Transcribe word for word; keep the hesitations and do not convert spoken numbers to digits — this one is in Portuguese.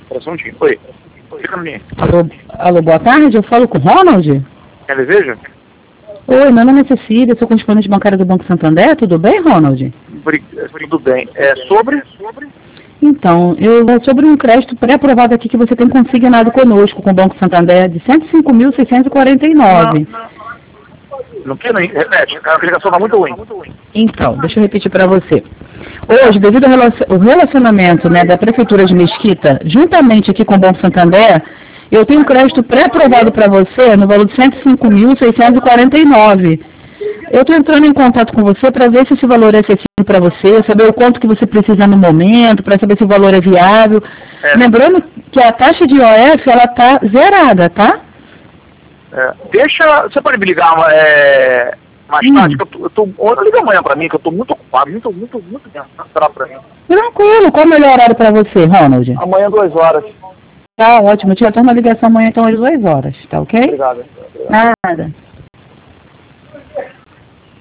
Interessante. Oi. Fica na linha. Alô, alô, boa tarde, eu falo com o Ronald? Quer deseja? Oi, meu nome é Cecília, sou correspondente bancária do Banco Santander, tudo bem, Ronald? Tudo bem. É sobre? Então, eu é sobre um crédito pré-aprovado aqui que você tem consignado conosco, com o Banco Santander, de cento e cinco mil, seiscentos e quarenta e nove. Não quer, não. Repete. A ligação está muito ruim. Então, deixa eu repetir para você. Hoje, devido ao relacionamento, né, da Prefeitura de Mesquita, juntamente aqui com o Banco Santander, eu tenho um crédito pré-aprovado para você no valor de cento e cinco mil, seiscentos e quarenta e nove. Eu estou entrando em contato com você para ver se esse valor é acessível para você, saber o quanto que você precisa no momento, para saber se o valor é viável. É. Lembrando que a taxa de I O F, ela está zerada, tá? É. Deixa, você pode me ligar é, mais tarde, hum. que eu tô, eu tô, liga amanhã para mim, que eu estou muito ocupado, muito, muito, muito cansado para mim. Tranquilo, qual é o melhor horário para você, Ronald? Amanhã, duas horas. Tá ótimo, eu te retorno a ligação amanhã, então, às duas horas, tá ok? Obrigado. Nada.